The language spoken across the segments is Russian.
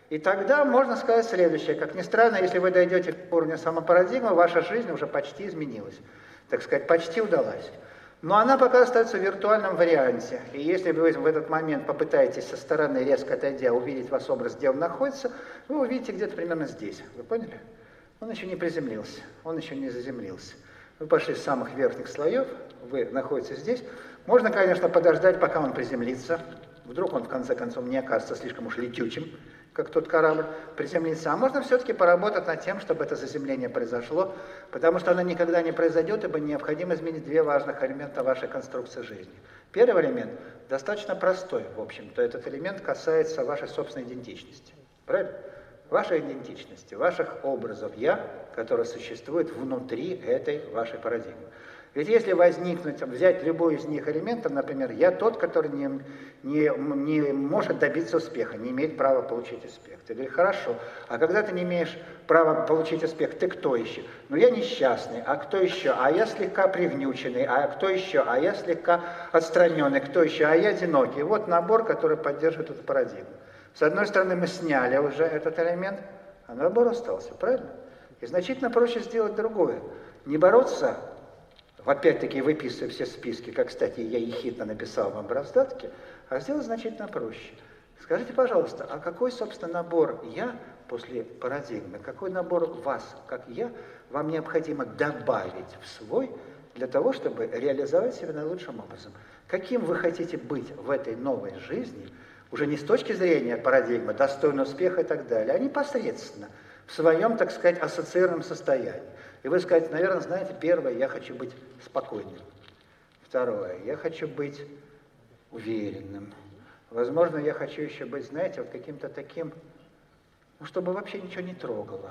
И тогда можно сказать следующее. Как ни странно, если вы дойдете к уровню самопарадигмы, ваша жизнь уже почти изменилась. Так сказать, почти удалась. Но она пока остается в виртуальном варианте. И если вы в этот момент попытаетесь со стороны, резко отойдя, увидеть ваш образ, где он находится, вы увидите где-то примерно здесь. Вы поняли? Он еще не приземлился, он еще не заземлился. Вы пошли с самых верхних слоев, вы находитесь здесь. Можно, конечно, подождать, пока он приземлится. Вдруг он, в конце концов, не окажется слишком уж летючим, как тот корабль, приземлится. А можно все-таки поработать над тем, чтобы это заземление произошло, потому что оно никогда не произойдет, ибо необходимо изменить два важных элемента вашей конструкции жизни. Первый элемент достаточно простой, в общем-то. Этот элемент касается вашей собственной идентичности. Правильно? Вашей идентичности, ваших образов «я», которые существуют внутри этой вашей парадигмы. Ведь если возникнуть, взять любой из них элементов, например, я тот, который не может добиться успеха, не имеет права получить успех. Ты говоришь, хорошо, а когда ты не имеешь права получить успех, ты кто еще? Ну, я несчастный, а кто еще? А я слегка привнюченный, а кто еще? А я слегка отстраненный, кто еще? А я одинокий. Вот набор, который поддерживает эту парадигму. С одной стороны, мы сняли уже этот элемент, а набор остался, правильно? И значительно проще сделать другое. Не бороться, опять-таки выписывая все списки, как, кстати, я ехидно написал вам в раздатке, а сделать значительно проще. Скажите, пожалуйста, а какой, собственно, набор «я» после парадигмы, какой набор вас, как «я», вам необходимо добавить в свой для того, чтобы реализовать себя наилучшим образом? Каким вы хотите быть в этой новой жизни, уже не с точки зрения парадигмы, достойный успеха и так далее, а непосредственно в своем, так сказать, ассоциированном состоянии. И вы скажете, наверное, знаете, первое, я хочу быть спокойным. Второе, я хочу быть уверенным. Возможно, я хочу еще быть, знаете, вот каким-то таким, ну, чтобы вообще ничего не трогало.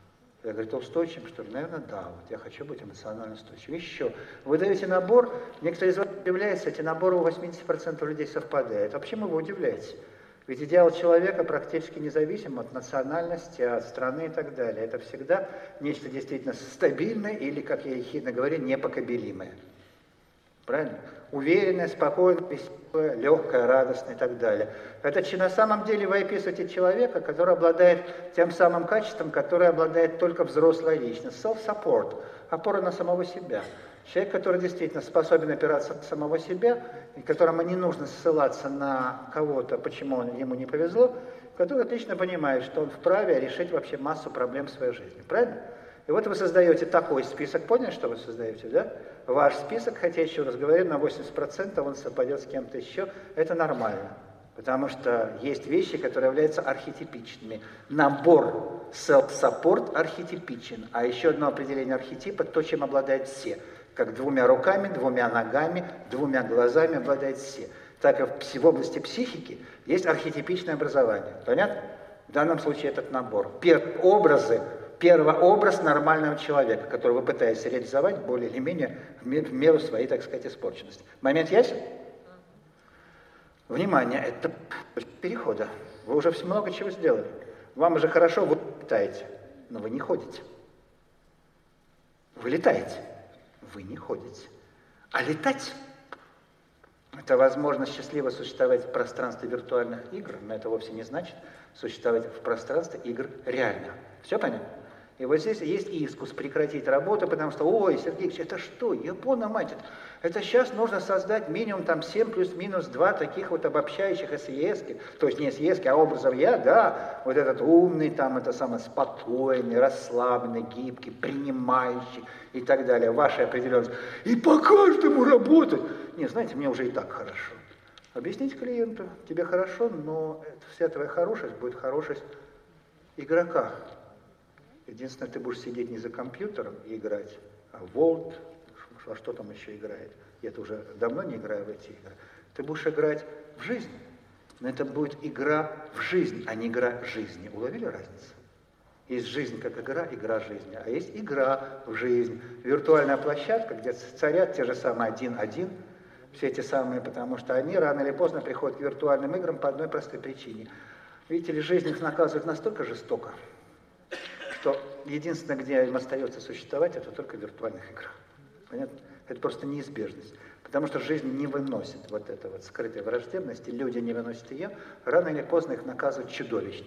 Я говорю, устойчивым, что ли? Наверное, да. Вот я хочу быть эмоционально устойчивым. Еще. Вы даете набор, некоторые из вас удивляются, эти наборы у 80% людей совпадают. А почему вы удивляетесь? Ведь идеал человека практически независим от национальности, от страны и так далее. Это всегда нечто действительно стабильное или, как я ехидно говорю, непоколебимое. Правильно? Уверенное, спокойное, веселое, легкое, радостное и так далее. Это на самом деле вы описываете человека, который обладает тем самым качеством, которое обладает только взрослая личность. Self-support, опора на самого себя. Человек, который действительно способен опираться на самого себя, и которому не нужно ссылаться на кого-то, почему ему не повезло, который отлично понимает, что он вправе решить вообще массу проблем в своей жизни. Правильно? И вот вы создаете такой список, поняли, что вы создаете, да? Ваш список, хотя еще раз говорю, на 80% он совпадет с кем-то еще, это нормально. Потому что есть вещи, которые являются архетипичными. Набор self-support архетипичен. А еще одно определение архетипа – то, чем обладают все. Как двумя руками, двумя ногами, двумя глазами обладают все. Так и в области психики есть архетипичное образование. Понятно? В данном случае этот набор. Первый образ нормального человека, который вы пытаетесь реализовать более или менее в меру своей, так сказать, испорченности. Момент ясен? Внимание, это перехода. Вы уже много чего сделали. Вам уже хорошо, вы летаете, но вы не ходите. Вы летаете, вы не ходите. А летать – это возможность счастливо существовать в пространстве виртуальных игр, но это вовсе не значит существовать в пространстве игр реальных. Все понятно? И вот здесь есть искус прекратить работу, потому что, ой, Сергей, это что, япона мать, это сейчас нужно создать минимум там 7 плюс-минус 2 таких вот обобщающих СЕСки, то есть не СЕСки, а образов я, да, вот этот умный, там, это самый спокойный, расслабленный, гибкий, принимающий и так далее, ваша определенность. И по каждому работать. Не, знаете, мне уже и так хорошо. Объясните клиенту, тебе хорошо, но вся твоя хорошесть будет хорошесть игрока. Единственное, ты будешь сидеть не за компьютером и играть, а в World, а что там еще играет? Я-то уже давно не играю в эти игры. Ты будешь играть в жизнь, но это будет игра в жизнь, а не игра жизни. Уловили разницу? Есть жизнь как игра, игра жизни, а есть игра в жизнь. Виртуальная площадка, где царят те же самые 1-1, все эти самые, потому что они рано или поздно приходят к виртуальным играм по одной простой причине. Видите ли, жизнь их наказывает настолько жестоко, что единственное, где им остается существовать, это только в виртуальных играх. Понятно? Это просто неизбежность. Потому что жизнь не выносит вот этой вот скрытой враждебности, люди не выносят ее, рано или поздно их наказывают чудовищно.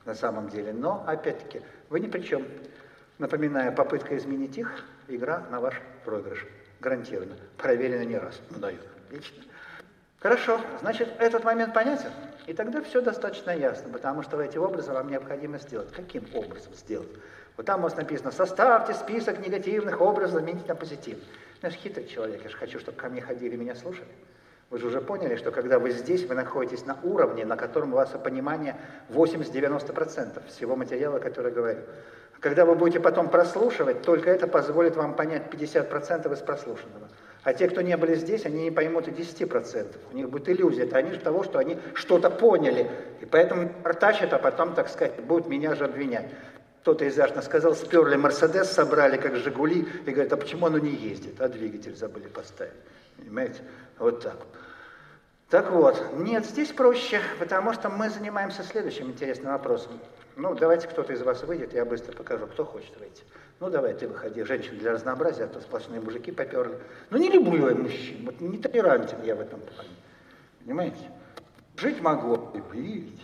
на самом деле. Но, опять-таки, вы ни при чем. Напоминаю, попытка изменить их, игра на ваш проигрыш. Гарантированно. Проверено не раз. Ну, даю. Отлично. Хорошо. Значит, этот момент понятен? И тогда все достаточно ясно, потому что эти образы вам необходимо сделать. Каким образом сделать? Вот там у вас написано: составьте список негативных образов, замените на позитивный. Я же хитрый человек, я же хочу, чтобы ко мне ходили, меня слушали. Вы же уже поняли, что когда вы здесь, вы находитесь на уровне, на котором у вас понимание 80-90% всего материала, который я говорю. Когда вы будете потом прослушивать, только это позволит вам понять 50% из прослушанного. А те, кто не были здесь, они не поймут и 10%. У них будет иллюзия, это они того, что они что-то поняли. И поэтому артачат, а потом, так сказать, будут меня же обвинять. Кто-то изящно сказал: сперли Мерседес, собрали как Жигули, и говорят: а почему оно не ездит? А двигатель забыли поставить. Понимаете? Вот так. Так вот, нет, здесь проще, потому что мы занимаемся следующим интересным вопросом. Ну, давайте кто-то из вас выйдет, я быстро покажу, кто хочет выйти. Ну, давай, ты выходи, женщин для разнообразия, а то сплошные мужики поперли. Ну, не люблю я мужчин, вот не толерантен я в этом плане. Понимаете? Жить могу, и пить.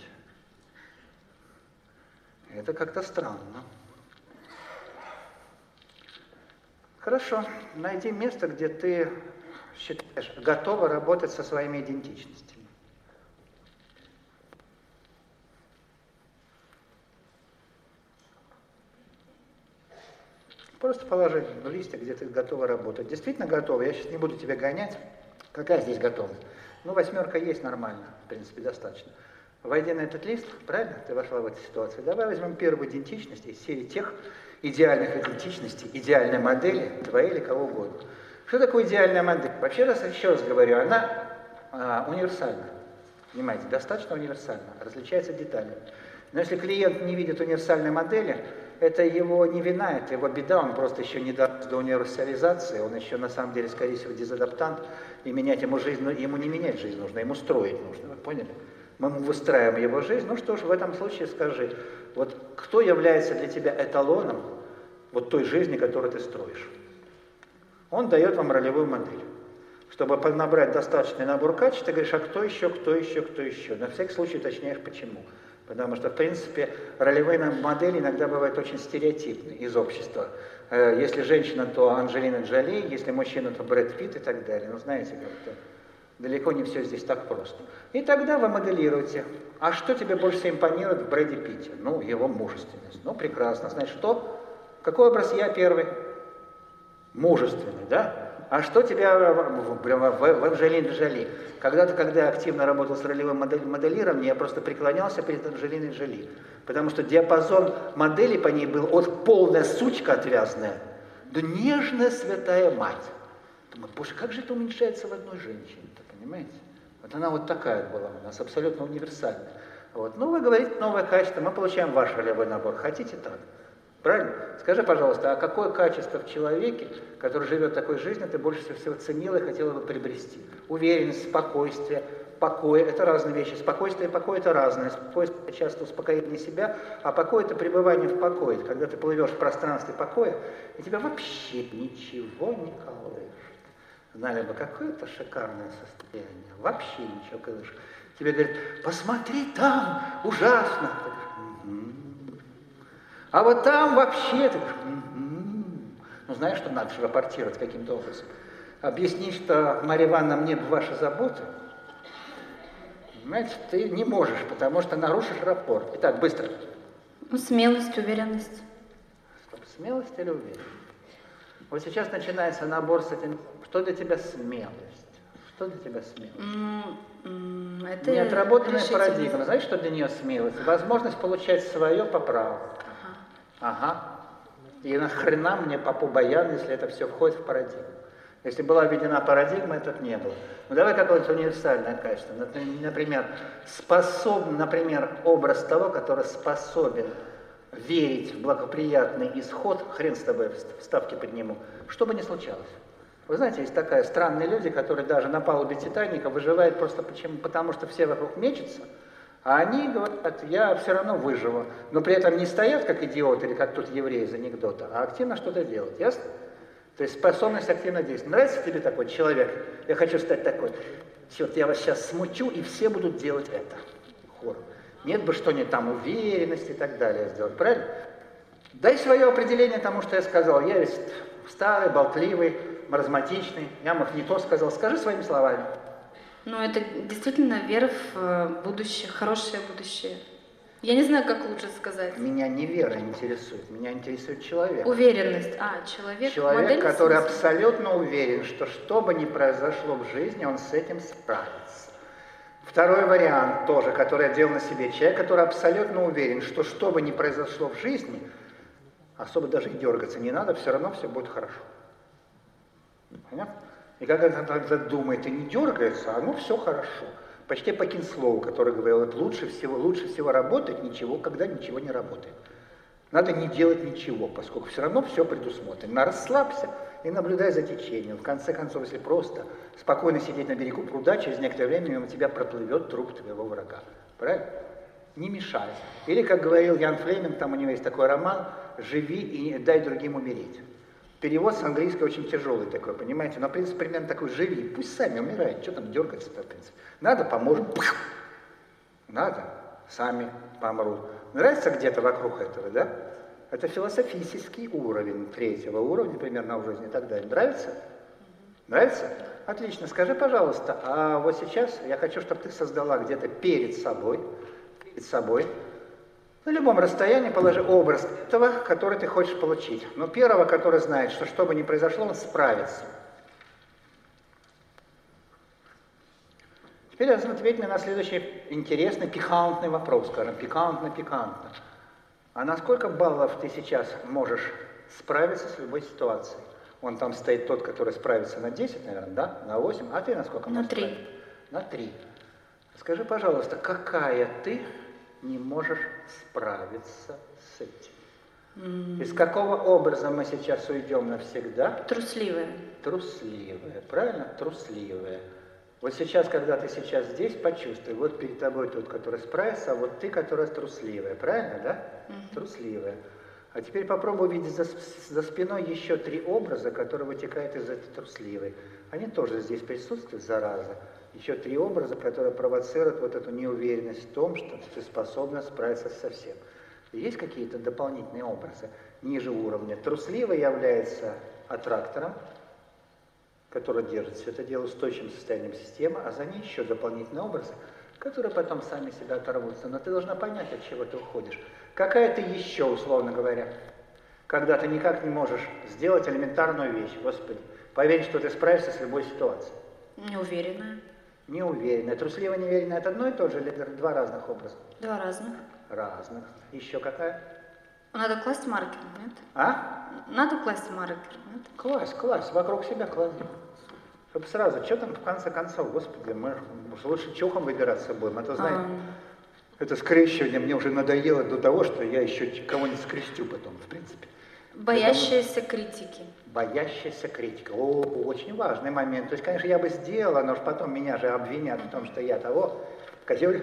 Это как-то странно. Хорошо, найди место, где ты считаешь, готова работать со своими идентичностями. Просто положи в листе, где ты готова работать. Действительно готова, я сейчас не буду тебя гонять. Какая здесь готовность? Ну, 8 есть нормально, в принципе, достаточно. Войди на этот лист, правильно? Ты вошла в эту ситуацию. Давай возьмем первую идентичность из серии тех идеальных идентичностей, идеальной модели, твоей или кого угодно. Что такое идеальная модель? Вообще, еще раз говорю, она универсальна. Понимаете, достаточно универсальна, различается деталями. Но если клиент не видит универсальной модели, это его не вина, это его беда, он просто еще не дорос до универсализации, он еще на самом деле, скорее всего, дезадаптант, и менять ему жизнь, ему не менять жизнь нужно, ему строить нужно, вы поняли? Мы выстраиваем его жизнь. Ну что ж, в этом случае скажи, вот кто является для тебя эталоном вот той жизни, которую ты строишь? Он дает вам ролевую модель. Чтобы набрать достаточный набор качеств, ты говоришь: а кто еще, кто еще, кто еще? На всякий случай уточняешь, почему. Потому что, в принципе, ролевые модели иногда бывают очень стереотипны из общества. Если женщина, то Анджелина Джоли, если мужчина, то Брэд Питт и так далее. Ну, знаете, как-то далеко не все здесь так просто. И тогда вы моделируете. А что тебе больше всего импонирует в Брэде Питте? Ну, его мужественность. Ну, прекрасно. Значит, что? Какой образ я первый? Мужественный, да? А что тебя в Анджелине Джоли? Когда-то, когда я активно работал с ролевым моделированием, я просто преклонялся перед Анджелиной Джоли. Потому что диапазон моделей по ней был от полная сучка отвязная до нежная святая мать. Думаю: боже, как же это уменьшается в одной женщине-то, понимаете? Вот она вот такая была у нас, абсолютно универсальная. Вот. Ну, вы говорите новое качество, мы получаем ваш ролевой набор. Хотите так? Правильно? Скажи, пожалуйста, а какое качество в человеке, который живет такой жизнью, ты больше всего ценила и хотела бы приобрести? Уверенность, спокойствие, покой – это разные вещи. Спокойствие и покой – это разные. Спокойствие часто успокоение себя, а покой – это пребывание в покое. Когда ты плывешь в пространстве покоя, и тебя вообще ничего не колышет. Знали бы, какое это шикарное состояние. Вообще ничего колышет. Тебе говорят: посмотри, там ужасно. А вот там вообще, ты говоришь: ну, знаешь, что надо же рапортировать каким-то образом. Объяснить, что, Марья Ивановна, мне ваши заботы, понимаете, ты не можешь, потому что нарушишь рапорт. Итак, быстро. Смелость, уверенность. Смелость или уверенность? Вот сейчас начинается набор с этим. Что для тебя смелость? Что для тебя смелость? Это неотработанная парадигма. Знаешь, что для нее смелость? Возможность получать свое по праву. Ага. И нахрена мне Папу Баян, если это все входит в парадигму? Если была введена парадигма, этого не было. Ну давай какое-то универсальное качество. Например, образ того, который способен верить в благоприятный исход, хрен с тобой, ставки подниму, что бы ни случалось. Вы знаете, есть такие странные люди, которые даже на палубе Титаника выживают просто потому, что все вокруг мечутся, а они говорят: я все равно выживу. Но при этом не стоят как идиоты или как тут евреи из анекдота, а активно что-то делают. Ясно? То есть способность активно действовать. Нравится тебе такой человек? Я хочу стать такой. Черт, я вас сейчас смучу, и все будут делать это. Хором. Нет бы что-нибудь там уверенность и так далее сделать, правильно? Дай свое определение тому, что я сказал. Я весь старый, болтливый, маразматичный, я, может, не то сказал. Скажи своими словами. Ну, это действительно вера в будущее, хорошее будущее. Я не знаю, как лучше сказать. Меня не вера интересует, меня интересует человек. Уверенность. Человек. Человек, модель который смысла. абсолютно уверен, что бы ни произошло в жизни, он с этим справится. Второй вариант тоже, который я делал на себе. Человек, который абсолютно уверен, что бы ни произошло в жизни, особо даже и дергаться не надо, все равно все будет хорошо. Понятно? И когда он тогда думает и не дергается, оно все хорошо. Почти по Кинслоу, который говорил, это лучше всего работать ничего, когда ничего не работает. Надо не делать ничего, поскольку все равно все предусмотрено. Расслабься и наблюдай за течением. В конце концов, если просто спокойно сидеть на берегу пруда, через некоторое время мимо тебя проплывет труп твоего врага. Правильно? Не мешай. Или, как говорил Ян Флеминг, там у него есть такой роман «Живи и дай другим умереть». Перевод с английского очень тяжелый такой, понимаете? Но принцип примерно такой: живи, пусть сами умирают, что там дергаться-то, в принципе. Надо, поможем. Надо, сами помрут. Нравится где-то вокруг этого, да? Это философический уровень, третьего уровня примерно в жизни и так далее. Нравится? Нравится? Отлично. Скажи, пожалуйста, а вот сейчас я хочу, чтобы ты создала где-то перед собой, на любом расстоянии положи образ этого, который ты хочешь получить. Но первого, который знает, что бы ни произошло, он справится. Теперь ответь мне на следующий интересный, пикантный вопрос, скажем, пикантно. А на сколько баллов ты сейчас можешь справиться с любой ситуацией? Вон там стоит тот, который справится на 10, наверное, да? На 8, а ты на сколько можешь справиться? На 3. Скажи, пожалуйста, какая ты не можешь справиться с этим? Из какого образа мы сейчас уйдем навсегда? Трусливая. Трусливая, правильно? Трусливая. Вот сейчас, когда ты сейчас здесь, почувствуй, вот перед тобой тот, который справится, а вот ты, которая трусливая, правильно, да? Трусливая. А теперь попробуй увидеть за спиной еще 3 образа, которые вытекают из этой трусливой. Они тоже здесь присутствуют, зараза. Еще 3 образа, которые провоцируют вот эту неуверенность в том, что ты способна справиться со всем. Есть какие-то дополнительные образы ниже уровня. Трусливой является аттрактором, который держит все это дело устойчивым состоянием системы, а за ней еще дополнительные образы, которые потом сами себя оторвутся. Но ты должна понять, от чего ты уходишь. Какая ты еще, условно говоря, когда ты никак не можешь сделать элементарную вещь, Господи, поверить, что ты справишься с любой ситуацией. Неуверенная. Неуверенная. Трусливо неуверенная — это одно и то же или 2 разных образа? 2 разных. Разных. Еще какая? Надо класть маркер, нет? А? Надо класть маркер, нет? Класть, вокруг себя клади. Чтобы сразу, что там в конце концов, Господи, мы лучше чухом выбираться будем, а то, знаете, это скрещивание мне уже надоело до того, что я еще кого-нибудь скрестю потом, в принципе. Боящаяся критики. Боящаяся критика. Очень важный момент. То есть, конечно, я бы сделала, но потом меня же обвинят в том, что я того, козел,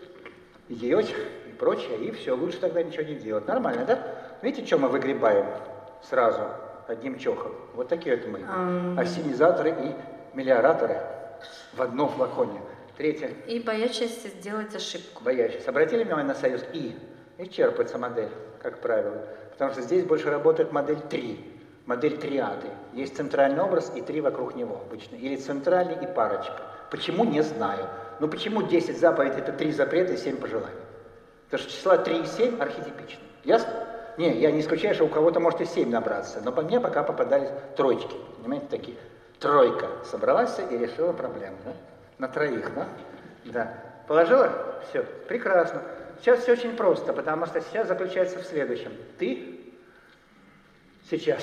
идиот и прочее, и все, лучше тогда ничего не делать. Нормально, да? Видите, что мы выгребаем сразу одним чохом? Вот такие вот мы. Ассенизаторы и мелиораторы в одном флаконе. Третье. И боящаяся сделать ошибку. Боящаяся. Обратили внимание на союз «и»? Исчерпывается модель, как правило. Потому что здесь больше работает модель 3. Модель триады. Есть центральный образ и 3 вокруг него обычно. Или центральный и парочка. Почему, не знаю. Но почему 10 заповедей — это 3 запрета и 7 пожеланий? Потому что числа 3 и 7 архетипичны. Ясно? Не, я не исключаю, что у кого-то может и 7 набраться. Но по мне пока попадались тройки. Понимаете, такие. Тройка собралась и решила проблему. Да? На 3, да? Да. Положила? Все. Прекрасно. Сейчас все очень просто, потому что сейчас заключается в следующем. Ты сейчас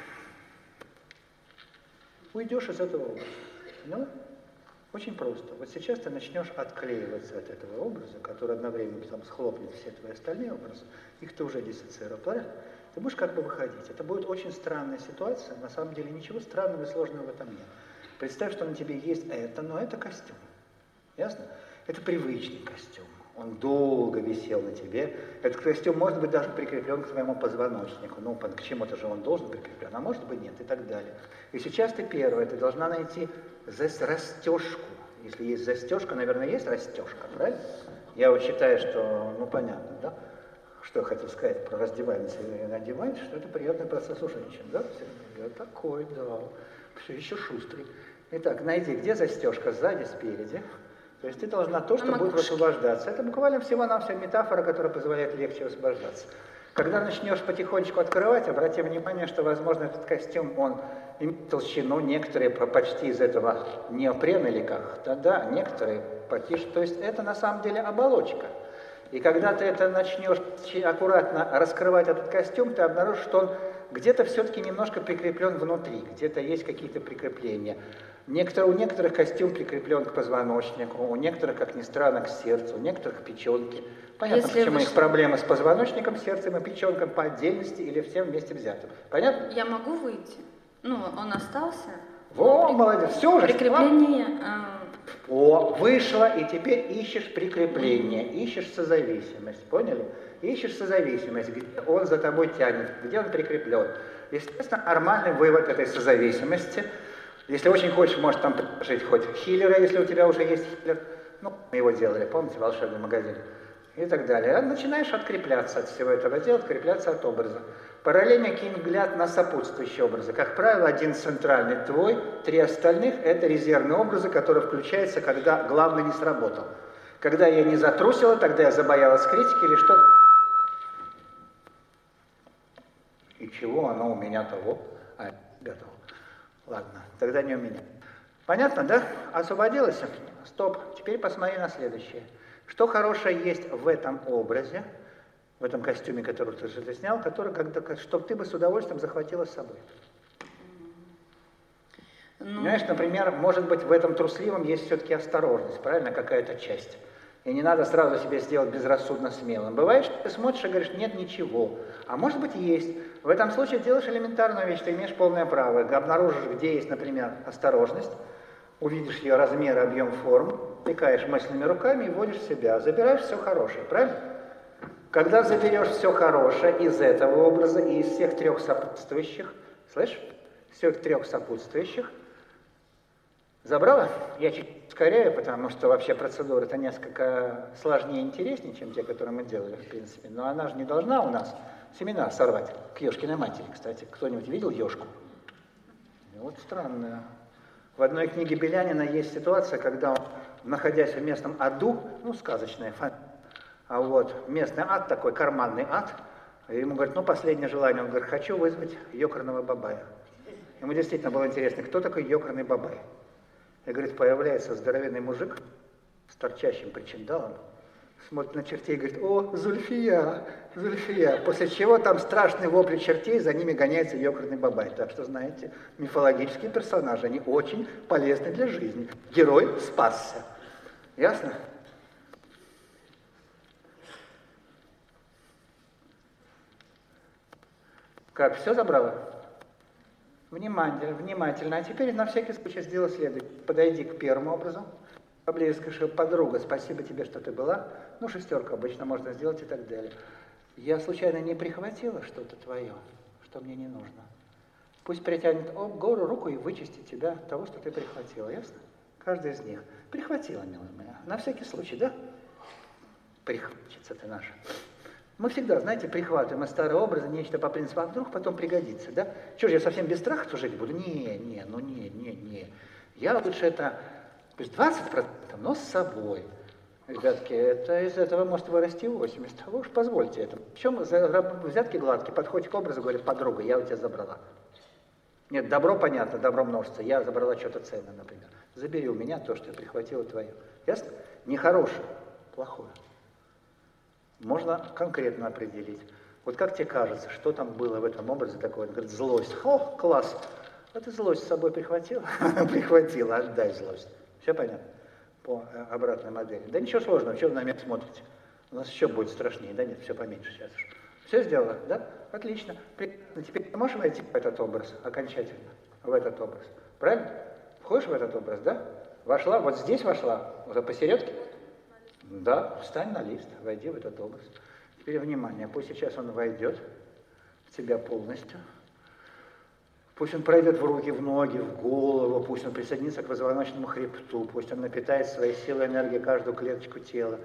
уйдешь из этого образа. Ну, очень просто. Вот сейчас ты начнешь отклеиваться от этого образа, который одновременно там схлопнет все твои остальные образы. Их ты уже диссоциировал, правильно? Ты будешь как бы выходить. Это будет очень странная ситуация. На самом деле ничего странного и сложного в этом нет. Представь, что на тебе есть это, но это костюм. Ясно? Это привычный костюм. Он долго висел на тебе. Этот костюм может быть даже прикреплен к твоему позвоночнику. Ну, к чему-то же он должен прикреплен, а может быть нет, и так далее. И сейчас ты первая, ты должна найти расстежку. Если есть застежка, наверное, есть расстежка, правильно? Я вот считаю, что, ну понятно, да? Что я хотел сказать про раздеваемся и надеваемся, что это приятный процесс у женщин, да? Я такой, да, все еще шустрый. Итак, найди, где застежка, сзади, спереди. То есть ты должна то, что будет высвобождаться. Это буквально всего-навсего метафора, которая позволяет легче высвобождаться. Когда начнешь потихонечку открывать, обрати внимание, что, возможно, этот костюм, он имеет толщину, некоторые почти из этого неопрена или как, да, некоторые потише. То есть это на самом деле оболочка. И когда ты это начнешь аккуратно раскрывать этот костюм, ты обнаружишь, что он где-то все-таки немножко прикреплен внутри, где-то есть какие-то прикрепления. У некоторых костюм прикреплен к позвоночнику, у некоторых, как ни странно, к сердцу, у некоторых к печенке. Понятно, почему у них проблемы с позвоночником, сердцем и печенкой по отдельности или всем вместе взятым. Понятно? Я могу выйти? Ну, он остался. Во, молодец, все уже. Прикрепление. О, вышла, и теперь ищешь прикрепление, ищешь созависимость, поняли? Ищешь созависимость, где он за тобой тянет, где он прикреплен. Естественно, нормальный вывод этой созависимости. Если очень хочешь, можешь там предложить хоть хиллера, если у тебя уже есть хиллер. Ну, мы его делали, помните, волшебный магазин. И так далее. Начинаешь открепляться от всего этого дела, открепляться от образа. Параллельно кинь взгляд на сопутствующие образы. Как правило, один центральный твой, 3 остальных – это резервные образы, которые включаются, когда главный не сработал. Когда я не затрусила, тогда я забоялась критики или что-то. И чего оно у меня того? А, готово. Ладно, тогда не у меня. Понятно, да? Освободилась? Стоп. Теперь посмотри на следующее. Что хорошее есть в этом образе, в этом костюме, который ты снял, который, чтобы ты бы с удовольствием захватила с собой? Понимаешь, например, может быть, в этом трусливом есть все-таки осторожность, правильно, какая-то часть. И не надо сразу себя сделать безрассудно смелым. Бывает, что ты смотришь и говоришь, нет ничего. А может быть, есть. В этом случае делаешь элементарную вещь, ты имеешь полное право. Обнаружишь, где есть, например, осторожность, увидишь ее размер, объем, форму, тыкаешь мысленными руками и вводишь себя. Забираешь все хорошее, правильно? Когда заберешь все хорошее из этого образа и из всех 3 сопутствующих, слышишь? Всех 3 сопутствующих, забрала? Я чуть ускоряю, потому что вообще процедура-то несколько сложнее и интереснее, чем те, которые мы делали, в принципе. Но она же не должна у нас семена сорвать к Ёшкиной матери, кстати. Кто-нибудь видел Ёшку? Вот странно. В одной книге Белянина есть ситуация, когда он, находясь в местном аду, ну, сказочная фамилия, а вот местный ад такой, карманный ад, и ему говорят, ну, последнее желание, он говорит, хочу вызвать ёкарного бабая. Ему действительно было интересно, кто такой ёкарный бабай. И, говорит, появляется здоровенный мужик с торчащим причиндалом, смотрит на чертей и говорит, о, Зульфия, Зульфия. После чего там страшный вопли чертей, за ними гоняется ёкарный бабай. Так что, знаете, мифологические персонажи, они очень полезны для жизни. Герой спасся. Ясно? Как, все забрала? Внимательно, внимательно. А теперь на всякий случай сделай следующее. Подойди к первому образу. Поближе скажи, подруга, спасибо тебе, что ты была. Ну, 6 обычно можно сделать и так далее. Я случайно не прихватила что-то твое, что мне не нужно. Пусть притянет гору руку и вычистит тебя от того, что ты прихватила, ясно? Каждый из них. Прихватила, милая моя. На всякий случай, да? Прихватчица ты наша. Мы всегда, знаете, прихватываем из старого образа нечто по принципу, а вдруг потом пригодится, да? Что же, я совсем без страха жить буду? Не. Я лучше это, пусть 20%, но с собой. Ребятки, это из этого может вырасти 80%. Вы уж позвольте это. Причем взятки гладкие, подходите к образу, говорит, подруга, я у тебя забрала. Нет, добро понятно, добро множится. Я забрала что-то ценное, например. Забери у меня то, что я прихватила твое. Ясно? Нехорошее, плохое. Можно конкретно определить. Вот как тебе кажется, что там было в этом образе такое? Он говорит, злость. О, класс. А ты злость с собой прихватила? Прихватила, отдай злость. Все понятно? По обратной модели. Да ничего сложного, что вы на меня смотрите? У нас еще будет страшнее, да нет, все поменьше сейчас. Все сделала, да? Отлично. Теперь ты можешь войти в этот образ окончательно? В этот образ. Правильно? Входишь в этот образ, да? Вошла, вот здесь вошла, уже посередке? Да, встань на лист, войди в этот образ. Теперь внимание, пусть сейчас он войдет в тебя полностью. Пусть он пройдет в руки, в ноги, в голову, пусть он присоединится к позвоночному хребту, пусть он напитает своей силой и энергией каждую клеточку тела.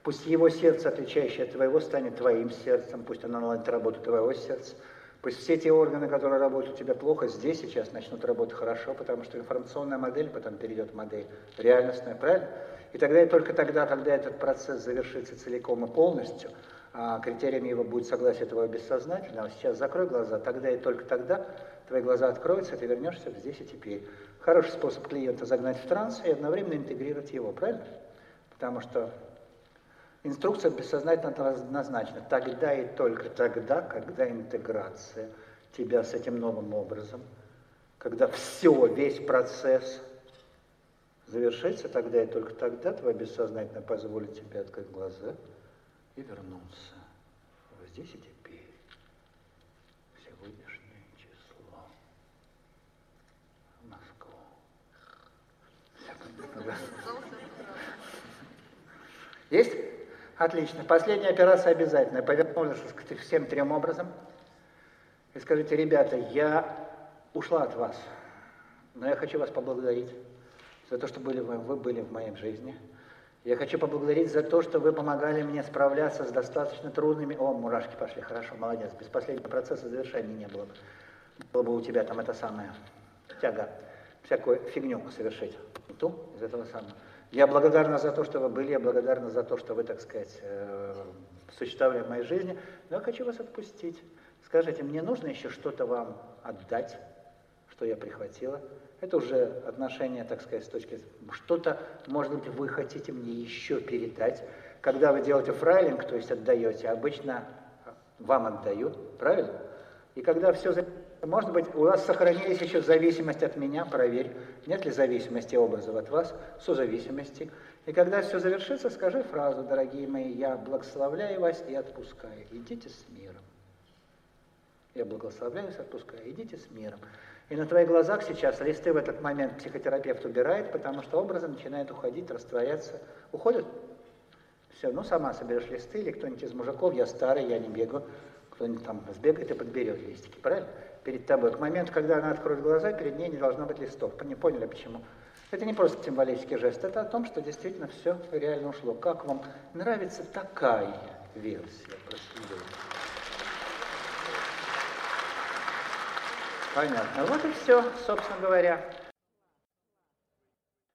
Пусть его сердце, отличающее от твоего, станет твоим сердцем, пусть оно наладит работу твоего сердца. Пусть все те органы, которые работают у тебя плохо, здесь сейчас начнут работать хорошо, потому что информационная модель потом перейдет в модель реальностная, правильно? И тогда и только тогда, когда этот процесс завершится целиком и полностью, а критериями его будет согласие твоего бессознательного, сейчас закрой глаза, тогда и только тогда твои глаза откроются, и ты вернешься в здесь и теперь. Хороший способ клиента загнать в транс и одновременно интегрировать его, правильно? Потому что инструкция бессознательно однозначна. Тогда и только тогда, когда интеграция тебя с этим новым образом, когда все, весь процесс завершится, тогда и только тогда твое бессознательно позволит тебе открыть глаза и вернуться в здесь и теперь, в сегодняшнее число, в Москву. Есть? Отлично. Последняя операция обязательная. Повернулись к всем трем образом и скажите: ребята, я ушла от вас, но я хочу вас поблагодарить за то, что вы были в моей жизни. Я хочу поблагодарить за то, что вы помогали мне справляться с достаточно трудными... О, мурашки пошли, хорошо, молодец. Без последнего процесса завершения не было бы. Было бы у тебя там это самое, тяга, всякую фигню совершить. И ту из этого самого. Я благодарна за то, что вы были, я благодарна за то, что вы, так сказать, существовали в моей жизни, но я хочу вас отпустить. Скажите, мне нужно еще что-то вам отдать, что я прихватила? Это уже отношение, так сказать, с точки зрения... Что-то, может быть, вы хотите мне еще передать. Когда вы делаете фрайлинг, то есть отдаете, обычно вам отдают, правильно? И когда все... Может быть, у вас сохранились еще зависимости от меня, проверь, нет ли зависимости образов от вас, созависимости. И когда все завершится, скажи фразу: дорогие мои, я благословляю вас и отпускаю, идите с миром. Я благословляю вас и отпускаю, идите с миром. И на твоих глазах сейчас листы в этот момент психотерапевт убирает, потому что образы начинают уходить, растворяться. Уходят? Все, ну сама соберешь листы, или кто-нибудь из мужиков, я старый, я не бегаю, кто-нибудь там сбегает и подберет листики, правильно? Перед тобой. К моменту, когда она откроет глаза, перед ней не должно быть листов. Не поняли почему? Это не просто символический жест, это о том, что действительно все реально ушло. Как вам нравится такая версия процедуры? Понятно. Вот и все, собственно говоря.